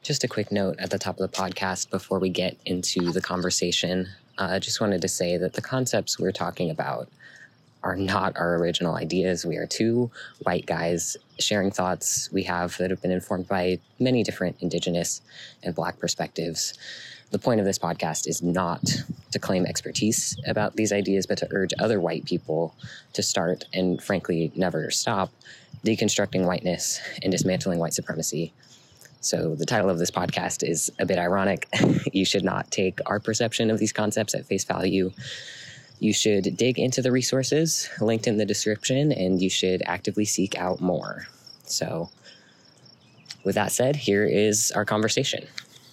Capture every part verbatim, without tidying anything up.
Just a quick note at the top of the podcast before we get into the conversation. Uh, I just wanted to say that the concepts we're talking about are not our original ideas. We are two white guys sharing thoughts we have that have been informed by many different Indigenous and Black perspectives. The point of this podcast is not to claim expertise about these ideas, but to urge other white people to start, and frankly, never stop, deconstructing whiteness and dismantling white supremacy. So the title of this podcast is a bit ironic. You should not take our perception of these concepts at face value. You should dig into the resources linked in the description, and you should actively seek out more. So with that said, here is our conversation.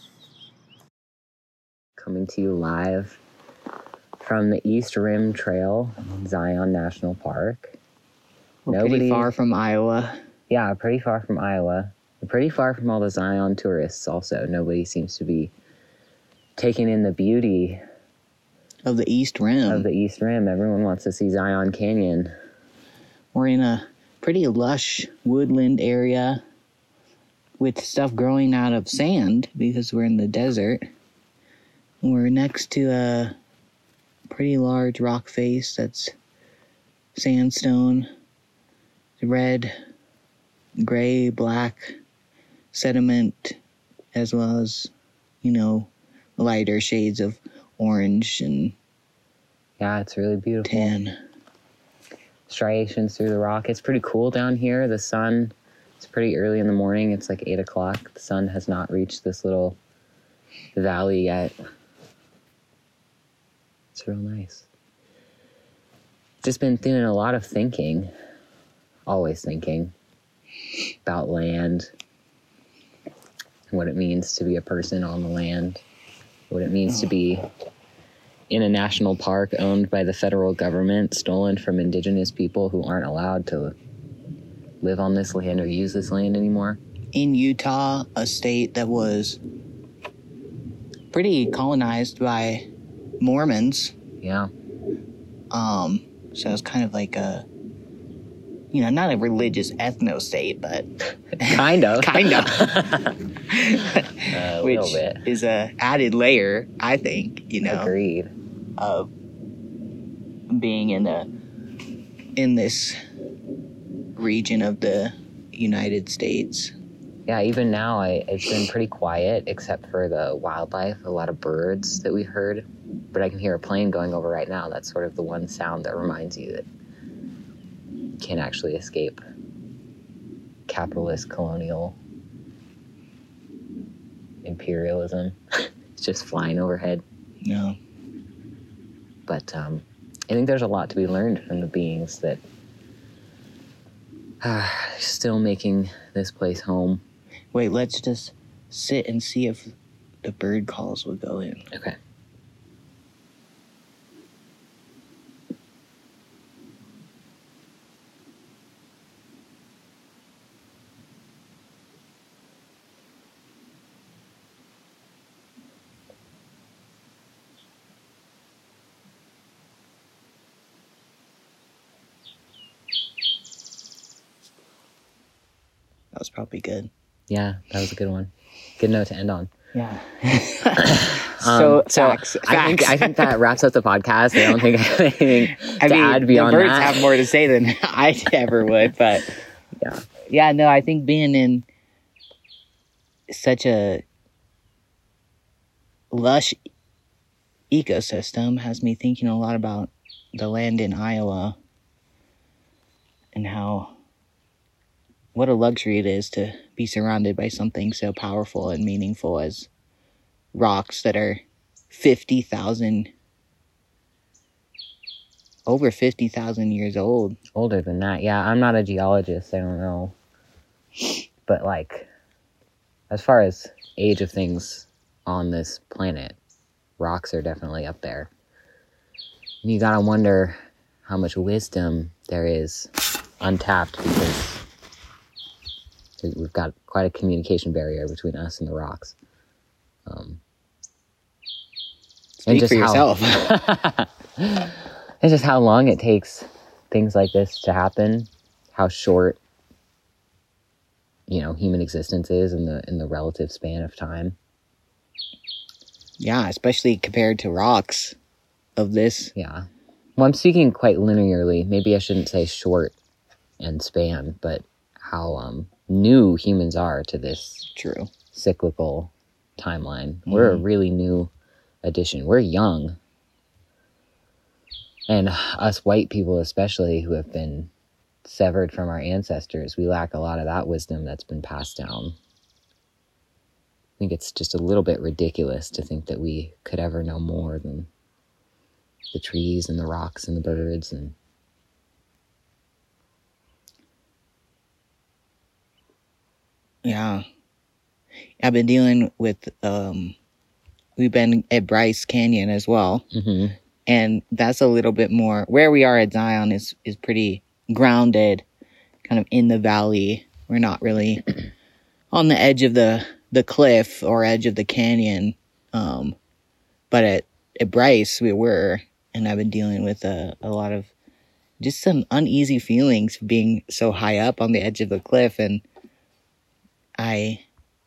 Coming to you live from the East Rim Trail, Zion National Park. We're Nobody, pretty far from Iowa. Yeah, pretty far from Iowa. Pretty far from all the Zion tourists also. Nobody seems to be taking in the beauty of the East Rim. Of the East Rim. Everyone wants to see Zion Canyon. We're in a pretty lush woodland area with stuff growing out of sand because we're in the desert. We're next to a pretty large rock face that's sandstone, red, gray, black sediment, as well as, you know, lighter shades of orange and yeah, it's really beautiful. Tan. Striations through the rock. It's pretty cool down here. The sun, it's pretty early in the morning. It's like eight o'clock. The sun has not reached this little valley yet. It's real nice. Just been doing a lot of thinking, always thinking about land, what it means to be a person on the land, what it means to be in a national park owned by the federal government, stolen from Indigenous people who aren't allowed to live on this land or use this land anymore. In Utah, a state that was pretty colonized by Mormons. Yeah. Um, so it's kind of like a, you know, not a religious ethno state, but kind of, kind of, a which little bit. Is a added layer, I think. You know, agreed. Of being in a in this region of the United States. Yeah, even now, I, it's been pretty quiet except for the wildlife. A lot of birds that we heard, but I can hear a plane going over right now. That's sort of the one sound that reminds you that can't actually escape capitalist colonial imperialism. It's just flying overhead. No. But um, I think there's a lot to be learned from the beings that are still making this place home. Wait, let's just sit and see if the bird calls will go in. Okay. That was probably good. Yeah, that was a good one. Good note to end on. Yeah. so, um, so facts, I facts. think I think that wraps up the podcast. I don't think I have anything I to mean, add beyond the birds that. have more to say than I ever would, but yeah, yeah. No, I think being in such a lush ecosystem has me thinking a lot about the land in Iowa and how what a luxury it is to be surrounded by something so powerful and meaningful as rocks that are fifty thousand, over fifty thousand years old. Older than that, yeah. I'm not a geologist, I don't know. But, like, as far as age of things on this planet, rocks are definitely up there. And you gotta wonder how much wisdom there is untapped because we've got quite a communication barrier between us and the rocks. Um, Speak and just for yourself. How, it's just how long it takes things like this to happen, how short you know, human existence is in the in the relative span of time. Yeah, especially compared to rocks of this. Yeah. Well, I'm speaking quite linearly. Maybe I shouldn't say short and span, but how um, new humans are to this True cyclical timeline. Mm-hmm. We're a really new addition. We're young. And us white people especially, who have been severed from our ancestors, we lack a lot of that wisdom that's been passed down. I think it's just a little bit ridiculous to think that we could ever know more than the trees and the rocks and the birds. And yeah, I've been dealing with um we've been at Bryce Canyon as well. Mm-hmm. And that's a little bit more where we are at Zion is is pretty grounded, kind of in the valley. We're not really on the edge of the the cliff or edge of the canyon. Um, but at, at Bryce, we were, and I've been dealing with a, a lot of just some uneasy feelings being so high up on the edge of the cliff. And I,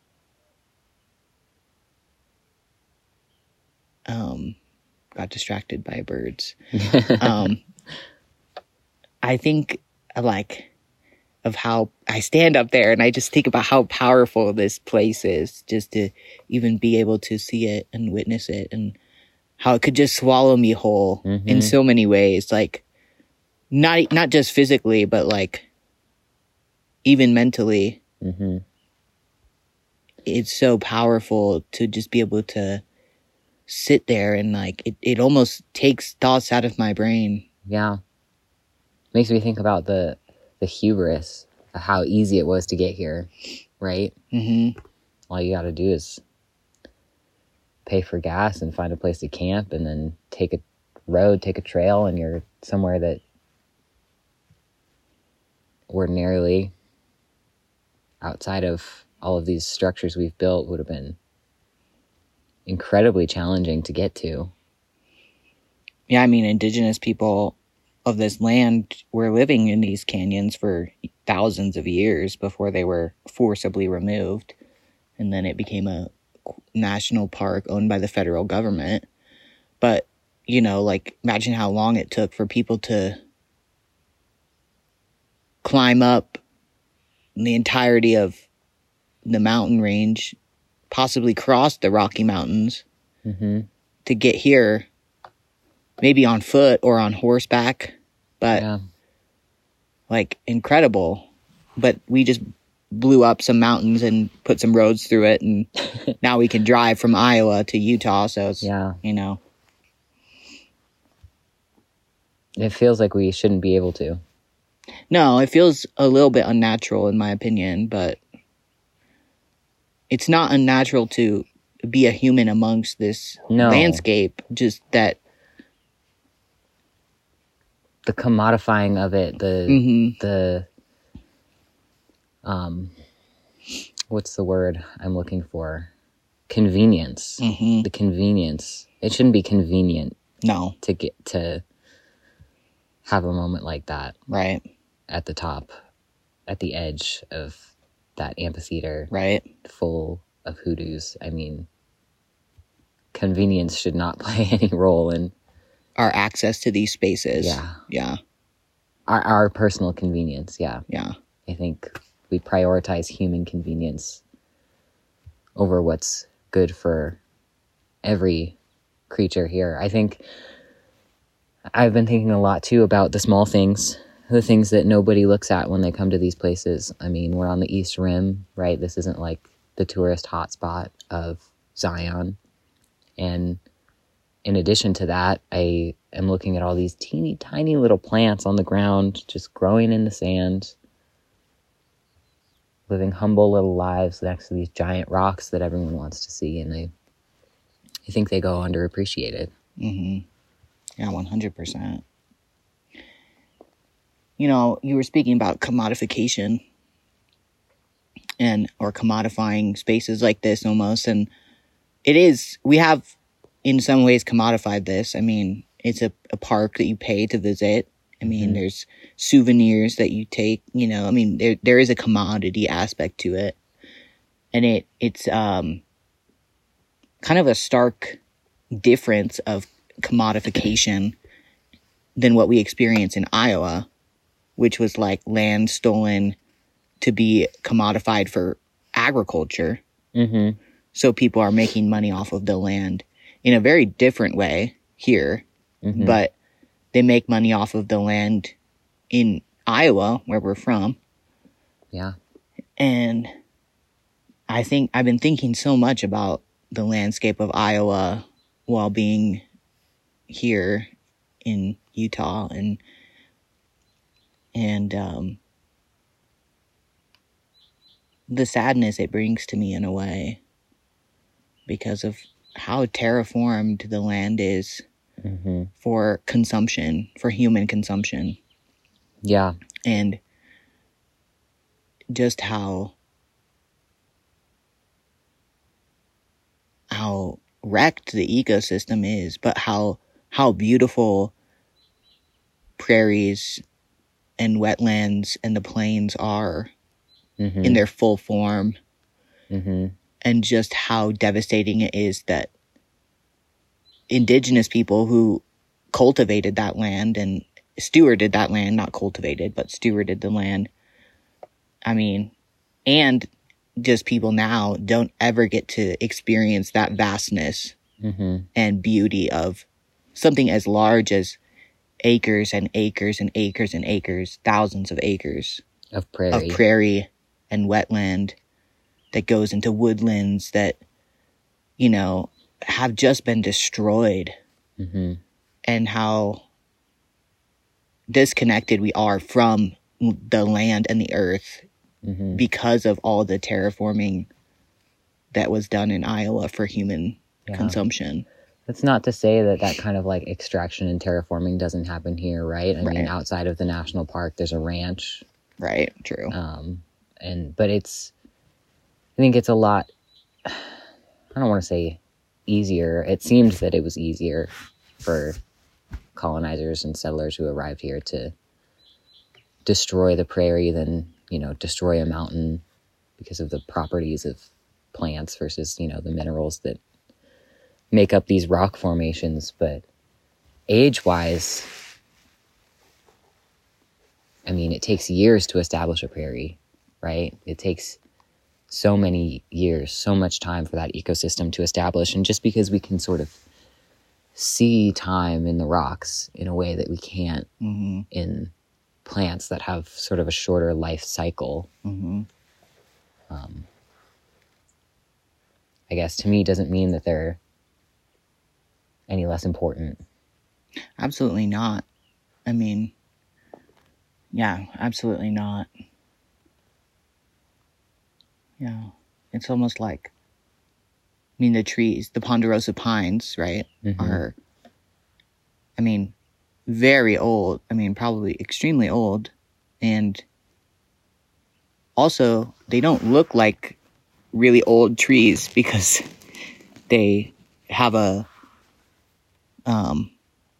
um, got distracted by birds. um, I think like of how I stand up there and I just think about how powerful this place is, just to even be able to see it and witness it, and how it could just swallow me whole mm-hmm. in so many ways. Like not, not just physically, but like even mentally. Mm-hmm. It's so powerful to just be able to sit there and like, it, it almost takes thoughts out of my brain. Yeah. Makes me think about the the hubris of how easy it was to get here, right? Mm-hmm. All you got to do is pay for gas and find a place to camp, and then take a road, take a trail, and you're somewhere that ordinarily, outside of all of these structures we've built, would have been incredibly challenging to get to. Yeah, I mean, indigenous people of this land were living in these canyons for thousands of years before they were forcibly removed. And then it became a national park owned by the federal government. But, you know, like, imagine how long it took for people to climb up the entirety of the mountain range, possibly cross the Rocky Mountains mm-hmm. to get here, maybe on foot or on horseback. But, yeah. like, incredible. But we just blew up some mountains and put some roads through it, and now we can drive from Iowa to Utah, so it's, yeah. you know. It feels like we shouldn't be able to. No, it feels a little bit unnatural, in my opinion, but it's not unnatural to be a human amongst this no. landscape, just that the commodifying of it, the mm-hmm. the um what's the word I'm looking for? Convenience. Mm-hmm. The convenience. It shouldn't be convenient. No. To get to have a moment like that. Right. At the top, at the edge of that amphitheater. Right. Full of hoodoos. I mean, convenience should not play any role in our access to these spaces. Yeah. Yeah. Our our personal convenience, yeah. Yeah. I think we prioritize human convenience over what's good for every creature here. I think I've been thinking a lot, too, about the small things, the things that nobody looks at when they come to these places. I mean, we're on the East Rim, right? This isn't like the tourist hotspot of Zion. And in addition to that, I am looking at all these teeny tiny little plants on the ground, just growing in the sand, living humble little lives next to these giant rocks that everyone wants to see. And I, I think they go underappreciated. Mm-hmm. Yeah, one hundred percent. You know, you were speaking about commodification and or commodifying spaces like this almost. And it is, we have in some ways commodified this. I mean, it's a, a park that you pay to visit, I mean, Mhm. there's souvenirs that you take, you know, I mean, there there is a commodity aspect to it. And it it's um kind of a stark difference of commodification than what we experience in Iowa, which was like land stolen to be commodified for agriculture. Mm-hmm. So people are making money off of the land in a very different way here, Mm-hmm. but they make money off of the land in Iowa, where we're from. Yeah. And I think I've been thinking so much about the landscape of Iowa while being here in Utah, and and um, the sadness it brings to me in a way because of how terraformed the land is Mm-hmm. for consumption, for human consumption, Yeah. and just how how wrecked the ecosystem is, but how how beautiful prairies and wetlands and the plains are Mm-hmm. in their full form, Mm-hmm. and just how devastating it is that indigenous people who cultivated that land and stewarded that land, not cultivated, but stewarded the land. I mean, and just people now don't ever get to experience that vastness Mm-hmm. and beauty of something as large as acres and acres and acres and acres, thousands of acres Of prairie. of prairie and wetland that goes into woodlands that, you know, have just been destroyed, Mm-hmm. and how disconnected we are from the land and the earth Mm-hmm. because of all the terraforming that was done in Iowa for human Yeah. consumption. That's not to say that that kind of like extraction and terraforming doesn't happen here, right? I mean, Right. outside of the national park, there's a ranch. Right, true. Um, and, but it's, I think it's a lot, I don't want to say easier. It seemed that it was easier for colonizers and settlers who arrived here to destroy the prairie than, you know, destroy a mountain because of the properties of plants versus, you know, the minerals that make up these rock formations. But age-wise, I mean, it takes years to establish a prairie, right? It takes so many years, so much time for that ecosystem to establish. And just because we can sort of see time in the rocks in a way that we can't Mm-hmm. in plants that have sort of a shorter life cycle, Mm-hmm. um, I guess to me doesn't mean that they're any less important. Absolutely not. I mean, yeah, absolutely not. Yeah. It's almost like, I mean, the trees, the ponderosa pines, right, Mhm. are, I mean, very old. I mean, probably extremely old. And also, they don't look like really old trees because they have a, um,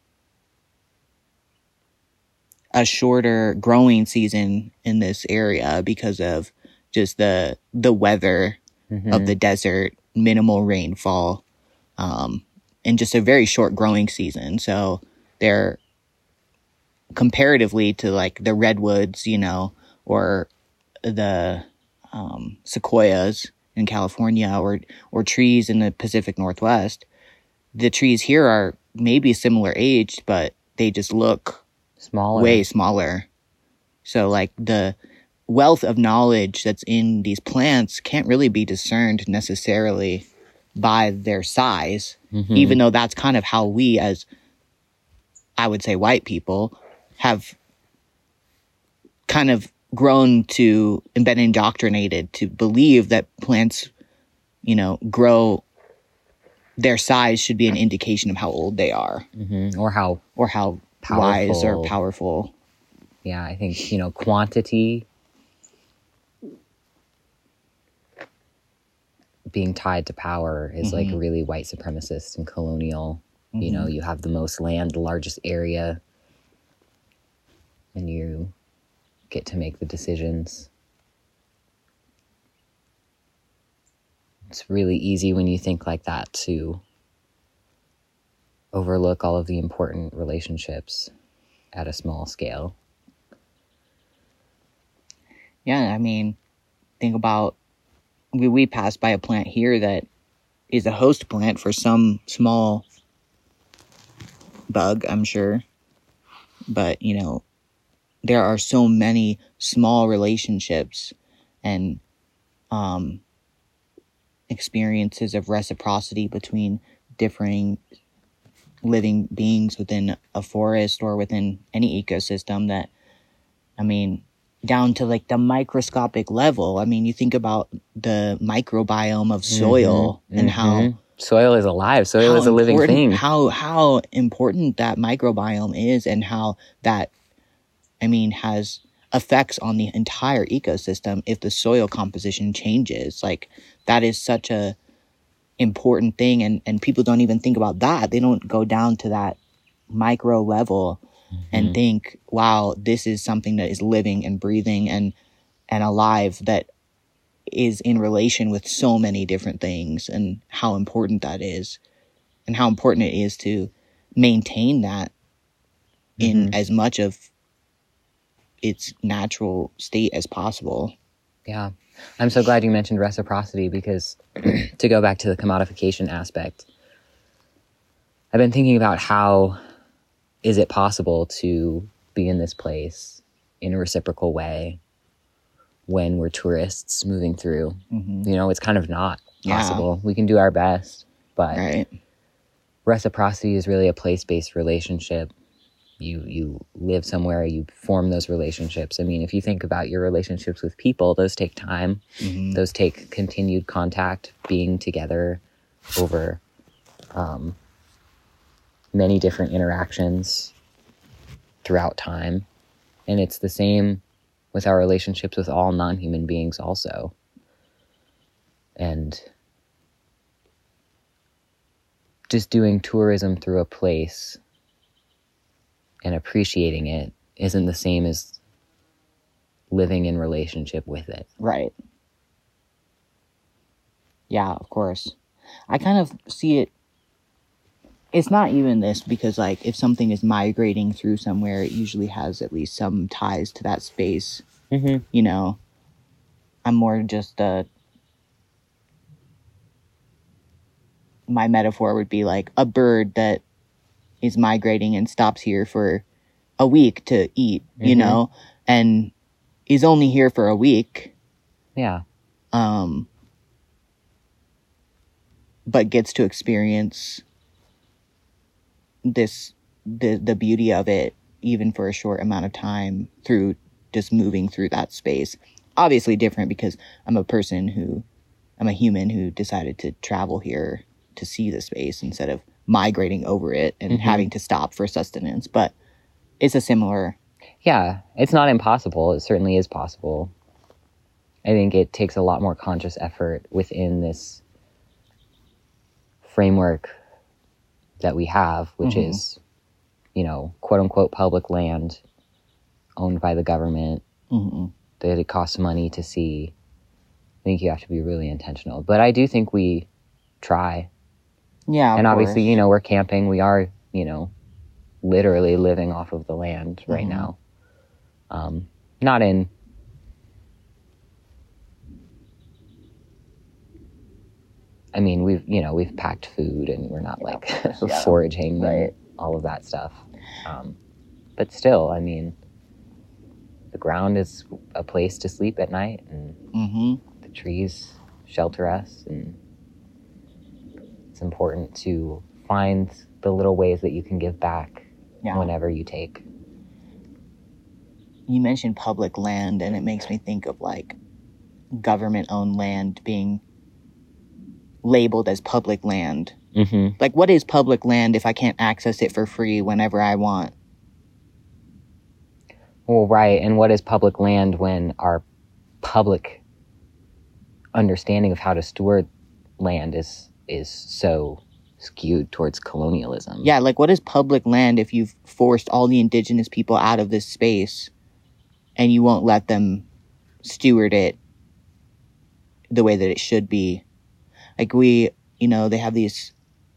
a shorter growing season in this area because of just the the weather Mhm. of the desert, minimal rainfall, um, and just a very short growing season. So they're comparatively to like the redwoods, you know, or the um, sequoias in California, or or trees in the Pacific Northwest. The trees here are maybe similar aged, but they just look Smaller. way smaller. So like the wealth of knowledge that's in these plants can't really be discerned necessarily by their size, Mhm. even though that's kind of how we, as I would say white people, have kind of grown to and been indoctrinated to believe that plants, you know, grow, their size should be an indication of how old they are Mhm. Or how, or how wise or Powerful. powerful. yeah, I think, you know, quantity being tied to power is like Mhm. really white supremacist and colonial. You Mhm. know, you have the most land, the largest area. and you get to make the decisions. It's really easy when you think like that to overlook all of the important relationships at a small scale. Yeah, I mean, think about, we, we passed by a plant here that is a host plant for some small bug, I'm sure. But, you know, there are so many small relationships and um, experiences of reciprocity between differing living beings within a forest or within any ecosystem that, I mean, down to like the microscopic level. I mean, you think about the microbiome of soil mm-hmm, and mm-hmm. how soil is alive. Soil is a living thing. How how important that microbiome is, and how that, I mean, has effects on the entire ecosystem if the soil composition changes. Like, that is such a important thing, and, and people don't even think about that. They don't go down to that micro level mm-hmm. and think, wow, this is something that is living and breathing and and alive, that is in relation with so many different things, and how important that is, and how important it is to maintain that in mm-hmm. as much of its natural state as possible. Yeah. I'm so glad you mentioned reciprocity, because to go back to the commodification aspect, I've been thinking about how is it possible to be in this place in a reciprocal way when we're tourists moving through. Mm-hmm. You know, it's kind of not possible. Yeah. We can do our best, but right. reciprocity is really a place-based relationship. You you live somewhere, you form those relationships. I mean, if you think about your relationships with people, those take time. Mm-hmm. Those take continued contact, being together over um, many different interactions throughout time. And it's the same with our relationships with all non-human beings also. And just doing tourism through a place and appreciating it isn't the same as living in relationship with it. Right. Yeah, of course. I kind of see it, it's not even this, because like if something is migrating through somewhere, it usually has at least some ties to that space. Mm-hmm. You know, I'm more just a, my metaphor would be like a bird that is migrating and stops here for a week to eat, you mm-hmm. know, and is only here for a week. Yeah. Um, but gets to experience this, the, the beauty of it, even for a short amount of time, through just moving through that space. Obviously different, because I'm a person who, I'm a human who decided to travel here to see the space instead of migrating over it and mm-hmm. having to stop for sustenance. But it's a similar... Yeah, it's not impossible. It certainly is possible. I think it takes a lot more conscious effort within this framework that we have, which mm-hmm. is, you know, quote-unquote public land owned by the government, mm-hmm. that it costs money to see. I think you have to be really intentional. But I do think we try. Yeah, and obviously, course. you know, we're camping. We are, you know, literally living off of the land right mm-hmm. now. Um, not in... I mean, we've, you know, we've packed food and we're not, like, yeah. foraging right. and all of that stuff. Um, but still, I mean, the ground is a place to sleep at night, and mm-hmm. the trees shelter us, and it's important to find the little ways that you can give back yeah. whenever you take. You mentioned public land, and it makes me think of, like, government-owned land being labeled as public land. Mm-hmm. Like, what is public land if I can't access it for free whenever I want? Well, right. And what is public land when our public understanding of how to steward land is is so skewed towards colonialism? Yeah, like, what is public land if you've forced all the indigenous people out of this space? and you won't let them steward it the way that it should be. Like we, you know, they have these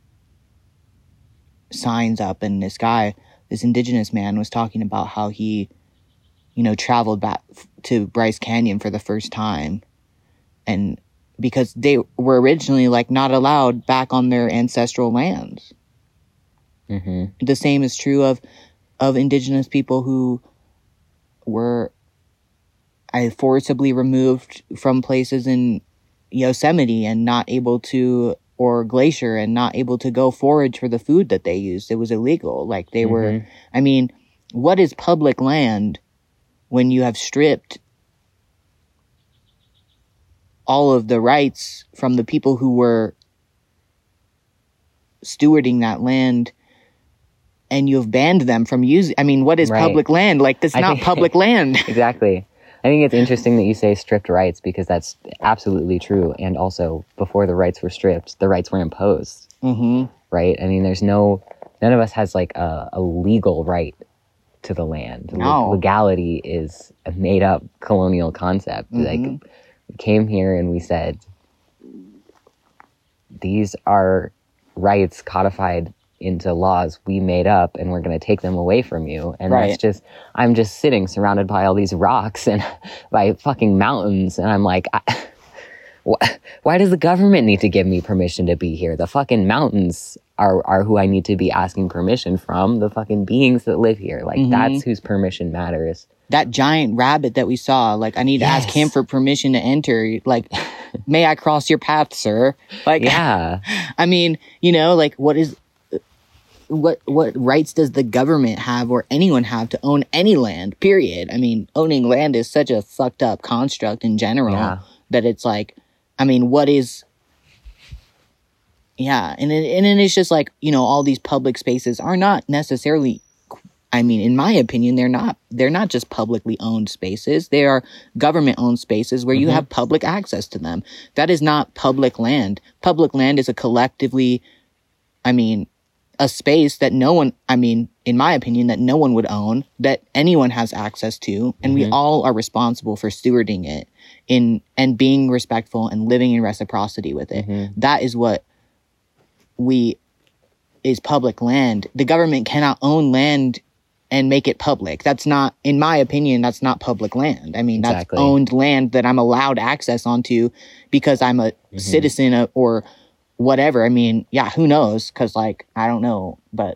signs up, and this guy, this indigenous man, was talking about how he, you know, traveled back to Bryce Canyon for the first time, and because they were originally like not allowed back on their ancestral lands. Mm-hmm. The same is true of of indigenous people who were I forcibly removed from places in Yosemite and not able to, or Glacier, and not able to go forage for the food that they used. It was illegal. Like they mm-hmm. were, I mean, what is public land when you have stripped all of the rights from the people who were stewarding that land, and you've banned them from using, I mean, what is right. public land? Like, that's I not think, public land. Exactly. I think it's interesting that you say stripped rights, because that's absolutely true. And also, before the rights were stripped, the rights were imposed. Mm-hmm. Right? I mean, there's no, none of us has like a, a legal right to the land. No. Legality is a made up colonial concept. Mm-hmm. Like, we came here and we said, these are rights codified into laws we made up, and we're going to take them away from you. And right. that's just, I'm just sitting surrounded by all these rocks and by fucking mountains. And I'm like, I, wh- why does the government need to give me permission to be here? The fucking mountains are, are who I need to be asking permission from. The fucking beings that live here. Like, mm-hmm. that's whose permission matters. That giant rabbit that we saw, like, I need yes. to ask him for permission to enter. Like, may I cross your path, sir? Like, yeah. I mean, you know, like, what is, what, what rights does the government have or anyone have to own any land, period? I mean, owning land is such a fucked up construct in general yeah. that it's like, I mean, what is, yeah. And it, and then it's just like, you know, all these public spaces are not necessarily, I mean, in my opinion, they're not, they're not just publicly owned spaces. They are government owned spaces where mm-hmm. you have public access to them. That is not public land. Public land is a collectively, I mean, a space that no one, I mean, in my opinion, that no one would own, that anyone has access to. And mm-hmm. we all are responsible for stewarding it in, and being respectful and living in reciprocity with it. Mm-hmm. That is what we, is public land. The government cannot own land and make it public. That's not, in my opinion, that's not public land. I mean, exactly. that's owned land that I'm allowed access onto because I'm a mm-hmm. citizen of, or whatever. I mean, yeah, who knows? Because, like, I don't know. But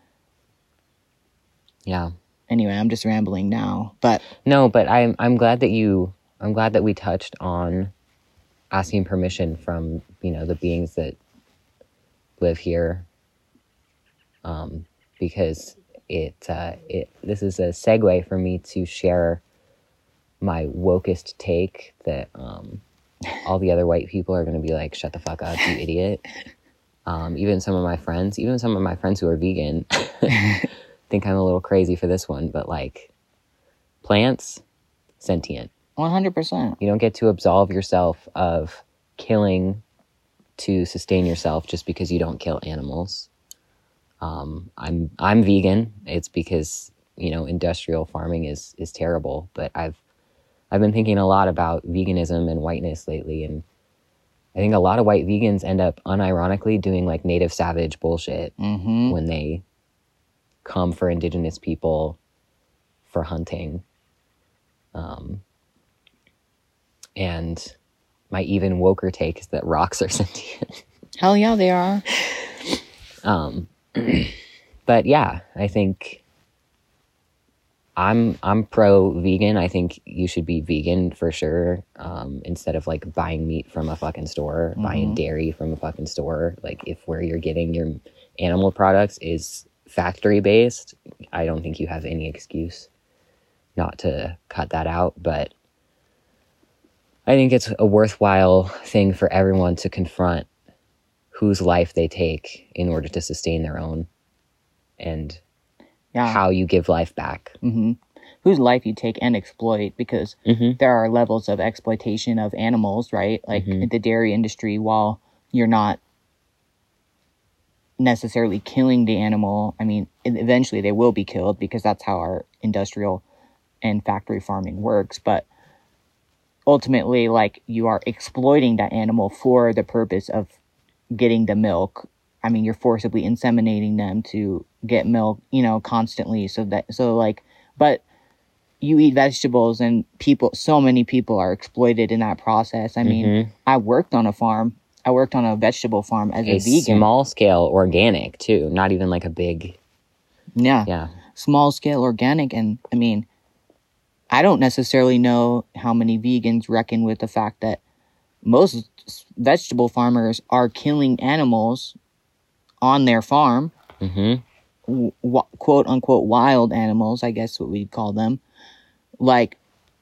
yeah. Anyway, I'm just rambling now. But no, but I'm I'm glad that you, I'm glad that we touched on asking permission from, you know, the beings that live here. Um, because it, uh, it, this is a segue for me to share my wokest take that, um, all the other white people are going to be like, shut the fuck up, you idiot. Um, even some of my friends, even some of my friends who are vegan think I'm a little crazy for this one, but like, plants, sentient. one hundred percent. You don't get to absolve yourself of killing to sustain yourself just because you don't kill animals. Um, I'm I'm vegan. It's because, you know, industrial farming is is terrible. But I've I've been thinking a lot about veganism and whiteness lately, and I think a lot of white vegans end up unironically doing like native savage bullshit mm-hmm. when they come for indigenous people for hunting. Um, and my even woker take is that rocks are sentient. Hell yeah, they are. Um. But yeah, I think I'm I'm pro vegan. I think you should be vegan for sure. Um, instead of like buying meat from a fucking store, mm-hmm. buying dairy from a fucking store. Like if where you're getting your animal products is factory based, I don't think you have any excuse not to cut that out. But I think it's a worthwhile thing for everyone to confront whose life they take in order to sustain their own, and yeah. how you give life back. Mm-hmm. Whose life you take and exploit, because mm-hmm. there are levels of exploitation of animals, right? Like mm-hmm. the dairy industry, while you're not necessarily killing the animal, I mean, eventually they will be killed because that's how our industrial and factory farming works, but ultimately, like, you are exploiting that animal for the purpose of getting the milk. I mean, you're forcibly inseminating them to get milk, you know, constantly. So that, so like, but you eat vegetables, and people, so many people are exploited in that process. I mean, Mm-hmm. I worked on a farm. I worked on a vegetable farm as a, A vegan. small scale organic too, not even like a big. Yeah. Yeah. Small scale organic. And I mean, I don't necessarily know how many vegans reckon with the fact that most vegetable farmers are killing animals on their farm, Mm-hmm. w- quote unquote wild animals, I guess what we'd call them, like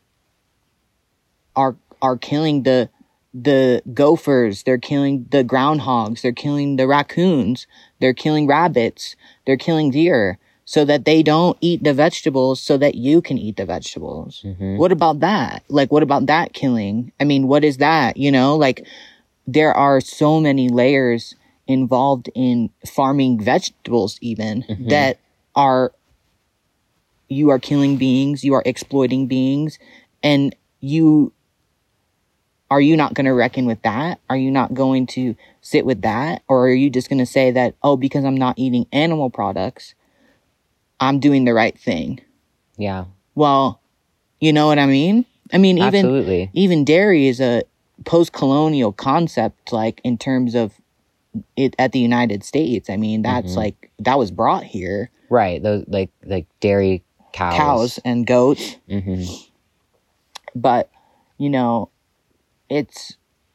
are are killing the the gophers, they're killing the groundhogs, they're killing the raccoons, they're killing rabbits, they're killing deer, so that they don't eat the vegetables, so that you can eat the vegetables. Mm-hmm. What about that? Like, what about that killing? I mean, what is that? You know, like, there are so many layers involved in farming vegetables, even, Mm-hmm. that are, you are killing beings, you are exploiting beings, and you, are you not going to reckon with that? Are you not going to sit with that? Or are you just going to say that, oh, because I'm not eating animal products, I'm doing the right thing? Yeah. Well, you know what I mean? I mean, even Absolutely. even dairy is a post-colonial concept, like, in terms of it at the United States. I mean, that's Mhm. like, that was brought here. Right. Those like like dairy cows. Cows and goats. Mm-hmm. But, you know, it's,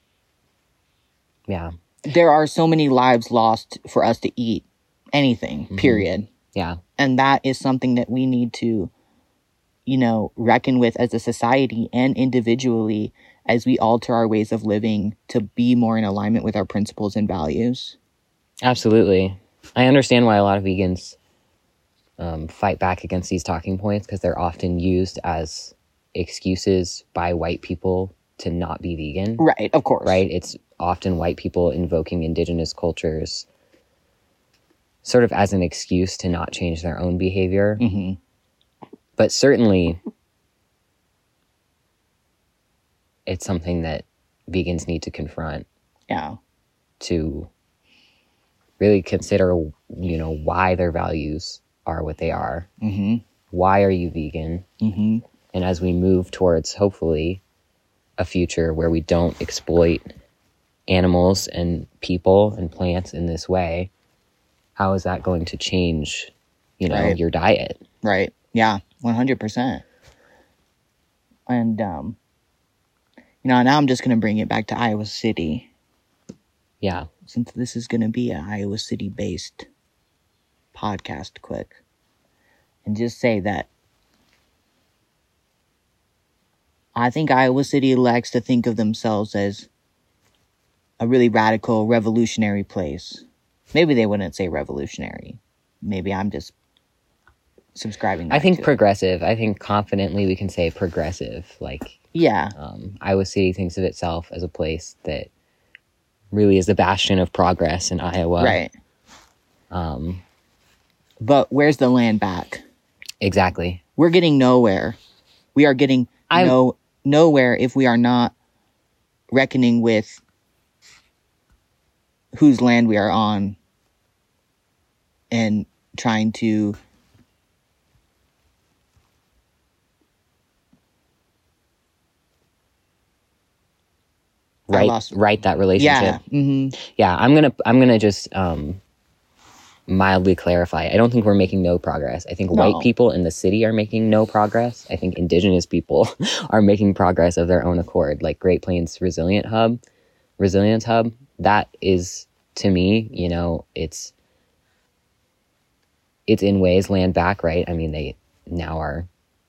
Yeah. there are so many lives lost for us to eat anything, Mhm. period. Yeah. And that is something that we need to, you know, reckon with as a society and individually as we alter our ways of living to be more in alignment with our principles and values. Absolutely. I understand why a lot of vegans um, fight back against these talking points, because they're often used as excuses by white people to not be vegan. Right, of course. Right? It's often white people invoking indigenous cultures sort of as an excuse to not change their own behavior. Mm-hmm. But certainly, it's something that vegans need to confront, Yeah. to really consider, you know, why their values are what they are. Mm-hmm. Why are you vegan? Mm-hmm. And as we move towards, hopefully, a future where we don't exploit animals and people and plants in this way, how is that going to change, you know, Right. your diet? Right. Yeah, one hundred percent. And, um, you know, now I'm just going to bring it back to Iowa City, Yeah. since this is going to be an Iowa City-based podcast quick, and just say that I think Iowa City likes to think of themselves as a really radical, revolutionary place. Maybe they wouldn't say revolutionary. Maybe I'm just subscribing that I think to it. progressive. I think confidently we can say progressive. Like, Yeah, um, Iowa City thinks of itself as a place that really is the bastion of progress in Iowa. right. Um, But where's the land back? exactly. We're getting nowhere. We are getting I'm- no nowhere if we are not reckoning with whose land we are on and trying to I Right, lost- right. That relationship. yeah. hmm Yeah, I'm gonna I'm gonna just um mildly clarify. I don't think we're making no progress. I think No. white people in the city are making no progress. I think indigenous people are making progress of their own accord. Like Great Plains Resilient Hub, Resilience Hub, that is, to me, you know, it's it's in ways land back, right? I mean, they now are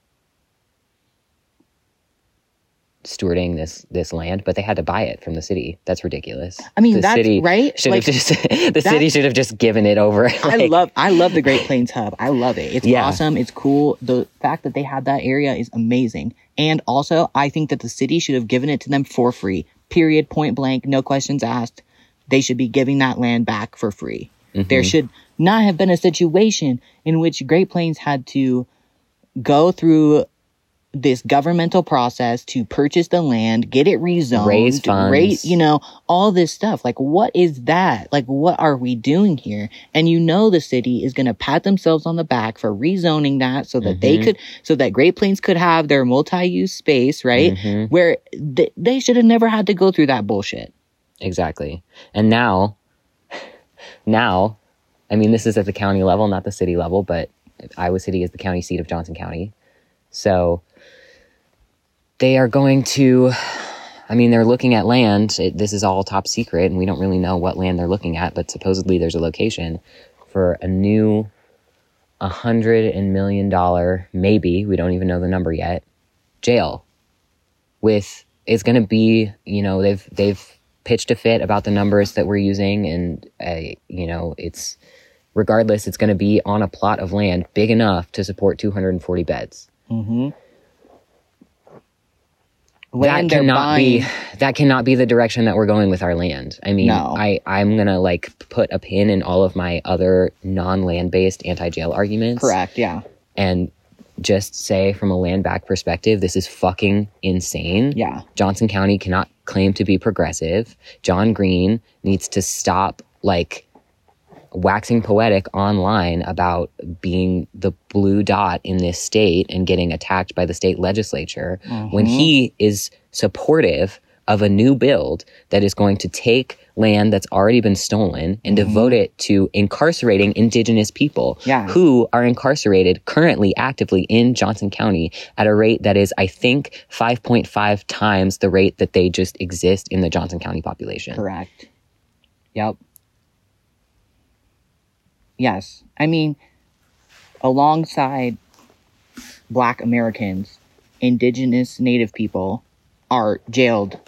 stewarding this this land, but they had to buy it from the city. That's ridiculous. I mean, the that's city right. Should Like, have just the city should have just given it over. I Like, love I love the Great Plains Hub. I love it. It's Yeah. awesome. It's cool. The fact that they had that area is amazing. And also, I think that the city should have given it to them for free. Period. Point blank. No questions asked. They should be giving that land back for free. mhm. There should not have been a situation in which Great Plains had to go through this governmental process to purchase the land, get it rezoned, raise funds, raise, you know, all this stuff. Like, what is that? Like, what are we doing here? And you know, the city is going to pat themselves on the back for rezoning that so that mm-hmm. they could, so that Great Plains could have their multi-use space, right? Mm-hmm. Where th- they should have never had to go through that bullshit. Exactly. And now, now, I mean, this is at the county level, not the city level, but Iowa City is the county seat of Johnson County. So they are going to, I mean, they're looking at land. It, this is all top secret, and we don't really know what land they're looking at, but supposedly there's a location for a new one hundred million dollars, maybe, we don't even know the number yet, jail. With, it's going to be, you know, they've they've pitched a fit about the numbers that we're using, and, uh, you know, it's, regardless, it's going to be on a plot of land big enough to support two hundred forty beds. Mm-hmm. That cannot be that cannot be the direction that we're going with our land. I mean, no. I, I'm going to like put a pin in all of my other non-land based anti-jail arguments. Correct, yeah. And just say from a land back perspective, this is fucking insane. Yeah. Johnson County cannot claim to be progressive. John Green needs to stop like waxing poetic online about being the blue dot in this state and getting attacked by the state legislature mm-hmm. when he is supportive of a new build that is going to take land that's already been stolen and mm-hmm. devote it to incarcerating indigenous people yeah. who are incarcerated currently actively in Johnson County at a rate that is, I think, five point five times the rate that they just exist in the Johnson County population. Correct. Yep. Yes. I mean, alongside Black Americans, indigenous Native people are jailed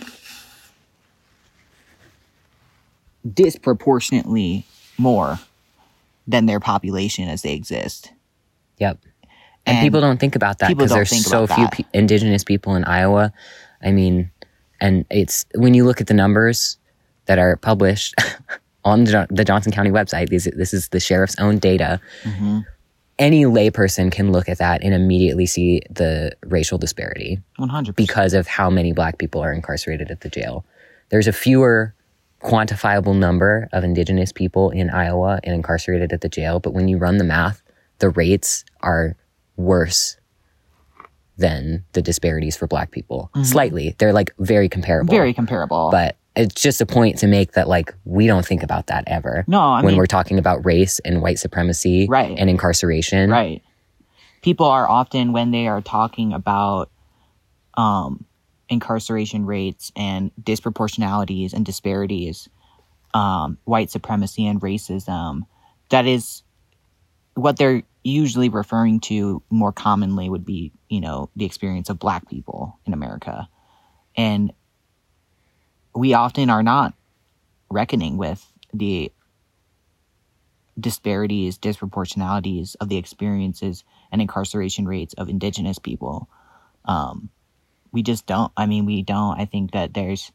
disproportionately more than their population as they exist. Yep. And, and people don't think about that because there's so few pe- indigenous people in Iowa. I mean, and it's, when you look at the numbers that are published on the Johnson County website, this, this is the sheriff's own data. Mm-hmm. Any layperson can look at that and immediately see the racial disparity. one hundred percent. Because of how many Black people are incarcerated at the jail. There's a fewer quantifiable number of indigenous people in Iowa and incarcerated at the jail, but when you run the math, the rates are worse than the disparities for Black people. Mm-hmm. Slightly. They're like very comparable. Very comparable. But it's just a point to make that, like, we don't think about that ever. No, I when mean, we're talking about race and white supremacy right. and incarceration. Right. People are often, when they are talking about um, incarceration rates and disproportionalities and disparities, um, white supremacy and racism, that is what they're usually referring to more commonly would be, you know, the experience of Black people in America. And we often are not reckoning with the disparities, disproportionalities of the experiences and incarceration rates of indigenous people. Um, we just don't. I mean, we don't. I think that there's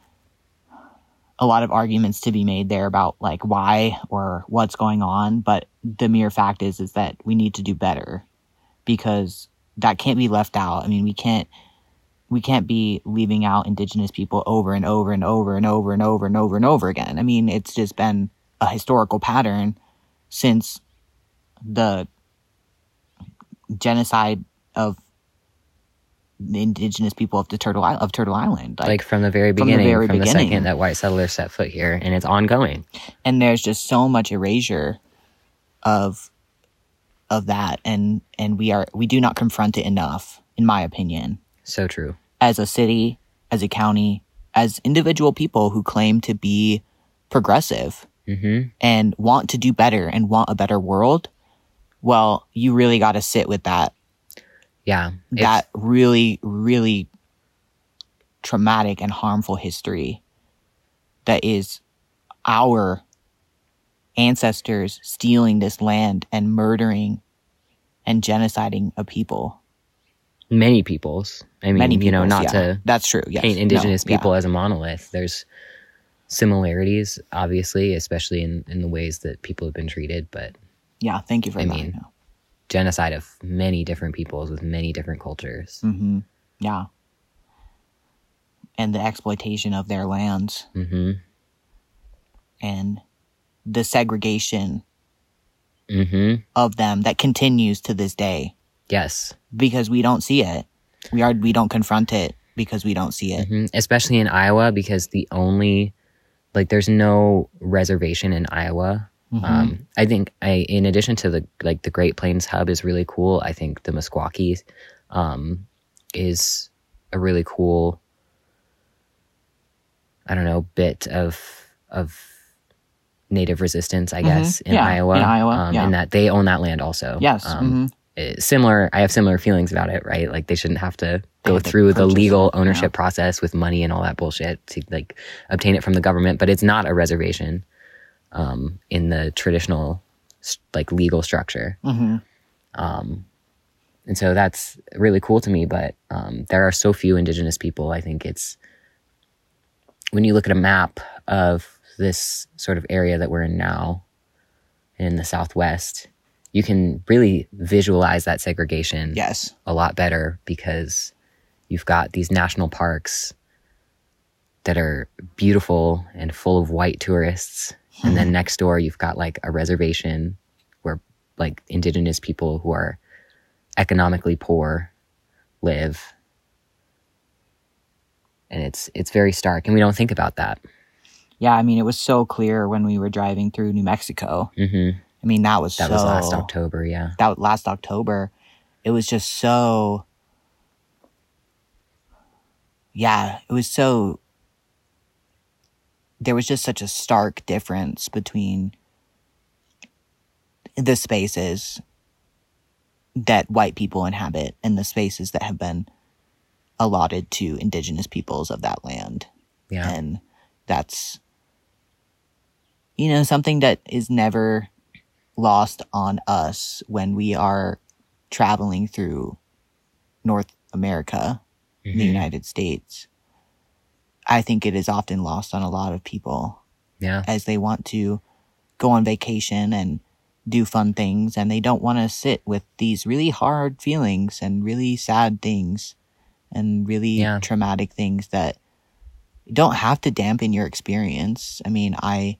a lot of arguments to be made there about like why or what's going on. But the mere fact is, is that we need to do better because that can't be left out. I mean, we can't. We can't be leaving out indigenous people over and over and over and over and over and over and over again. I mean, it's just been a historical pattern since the genocide of the indigenous people of the Turtle of Turtle Island. Like, like from the very beginning, from the, very from the beginning. second that white settlers set foot here, and it's ongoing. And there's just so much erasure of of that, and and we are we do not confront it enough, in my opinion. So true. As a city, as a county, as individual people who claim to be progressive mm-hmm. and want to do better and want a better world, well, you really got to sit with that. Yeah. That really, really traumatic and harmful history that is our ancestors stealing this land and murdering and genociding a people. Many peoples. I mean, Many peoples, you know, not yeah. to That's true, yes. paint indigenous no, people yeah. as a monolith. There's similarities, obviously, especially in, in the ways that people have been treated. But yeah, thank you for I that. mean, no. genocide of many different peoples with many different cultures. Mm-hmm. Yeah. And the exploitation of their lands. Mm-hmm. And the segregation Mm-hmm. of them that continues to this day. Yes. Because we don't see it. We are we don't confront it because we don't see it. Mm-hmm. Especially in Iowa, because the only, like, there's no reservation in Iowa. Mm-hmm. Um, I think I, in addition to the, like, the Great Plains hub is really cool. I think the Meskwaki um, is a really cool, I don't know, bit of, of native resistance, I guess, Mm-hmm. in, yeah, Iowa, in Iowa. um, yeah. in that they own that land also. Yes. Um, mm-hmm. it- similar, I have similar feelings about it, right? Like, they shouldn't have to go have to through the purchase legal it, ownership yeah. process with money and all that bullshit to, like, obtain it from the government. But it's not a reservation um, in the traditional, like, legal structure. Mm-hmm. Um, and so that's really cool to me. But um, there are so few Indigenous people. I think it's, when you look at a map of this sort of area that we're in now in the Southwest, you can really visualize that segregation Yes. a lot better, because you've got these national parks that are beautiful and full of white tourists. And then next door, you've got like a reservation where like Indigenous people who are economically poor live. And it's it's very stark, and we don't think about that. Yeah, I mean, it was so clear when we were driving through New Mexico. Mm-hmm. I mean, that was That so... was last October, yeah. That was last October. It was just so... Yeah, it was so... There was just such a stark difference between the spaces that white people inhabit and the spaces that have been allotted to Indigenous peoples of that land. Yeah. And that's, you know, something that is never lost on us when we are traveling through North America, Mm-hmm. the United States. I think it is often lost on a lot of people Yeah. as they want to go on vacation and do fun things, and they don't want to sit with these really hard feelings and really sad things and really Yeah. traumatic things that don't have to dampen your experience. I mean, I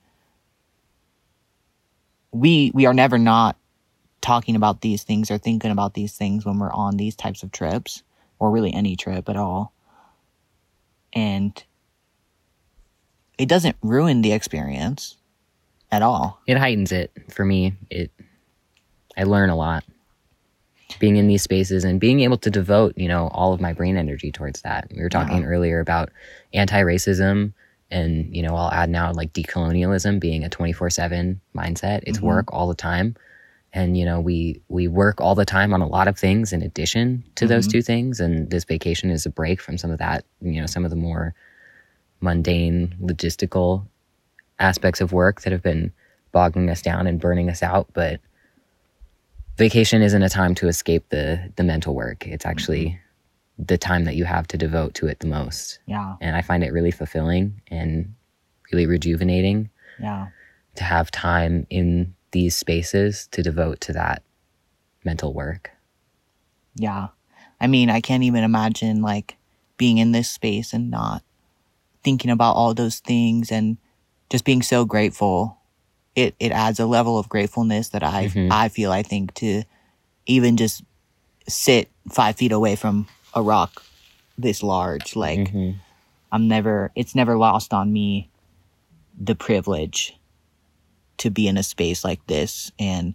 we we are never not talking about these things or thinking about these things when we're on these types of trips, or really any trip at all. And it doesn't ruin the experience at all. It heightens it for me. It, I learn a lot being in these spaces and being able to devote, you know, all of my brain energy towards that. We were talking Yeah. earlier about anti-racism, and, you know, I'll add now like decolonialism being a twenty-four seven mindset. It's Mhm. work all the time. And, you know, we, we work all the time on a lot of things in addition to those Mhm. two things. And this vacation is a break from some of that, you know, some of the more mundane logistical aspects of work that have been bogging us down and burning us out. But vacation isn't a time to escape the the mental work. It's actually the time that you have to devote to it the most. Yeah, And I find it really fulfilling and really rejuvenating yeah, to have time in these spaces to devote to that mental work. yeah. I mean, I can't even imagine like being in this space and not thinking about all those things and just being so grateful. It it adds a level of gratefulness that I Mhm. I feel I think to even just sit five feet away from a rock this large. Like Mhm. I'm never. It's never lost on me the privilege to be in a space like this, and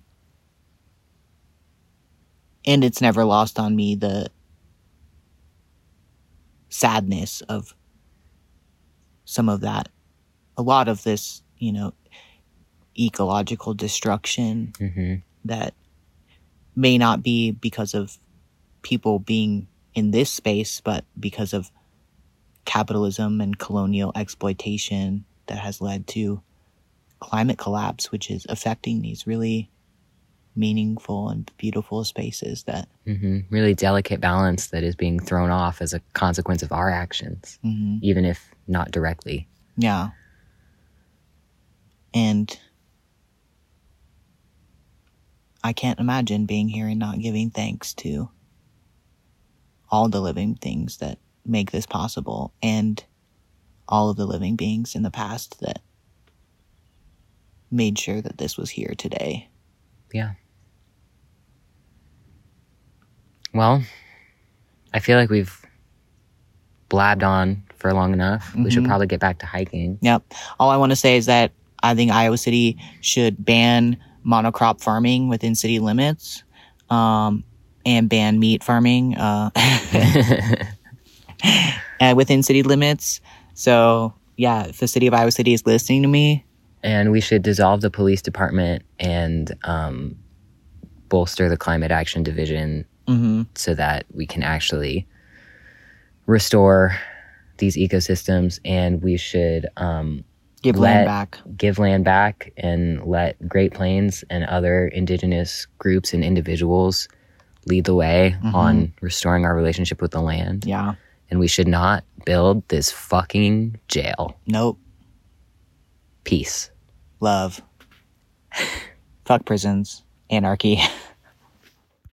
and it's never lost on me the sadness of some of that, a lot of this, you know, ecological destruction Mhm. that may not be because of people being in this space, but because of capitalism and colonial exploitation that has led to climate collapse, which is affecting these really meaningful and beautiful spaces that Mhm. Really delicate balance that is being thrown off as a consequence of our actions, mhm, even if not directly. yeah. And I can't imagine being here and not giving thanks to all the living things that make this possible, and all of the living beings in the past that made sure that this was here today. Yeah. Well, I feel like we've blabbed on for long enough. Mm-hmm. We should probably get back to hiking. Yep. All I want to say is that I think Iowa City should ban monocrop farming within city limits, um, and ban meat farming uh, uh, within city limits. So, yeah, if the city of Iowa City is listening to me. And we should dissolve the police department and um, bolster the climate action division, mm-hmm. so that we can actually restore these ecosystems. And we should um, give let, land back. Give land back and let Great Plains and other indigenous groups and individuals lead the way, mm-hmm. on restoring our relationship with the land. Yeah. And we should not build this fucking jail. Nope. Peace. Love. Fuck prisons. Anarchy.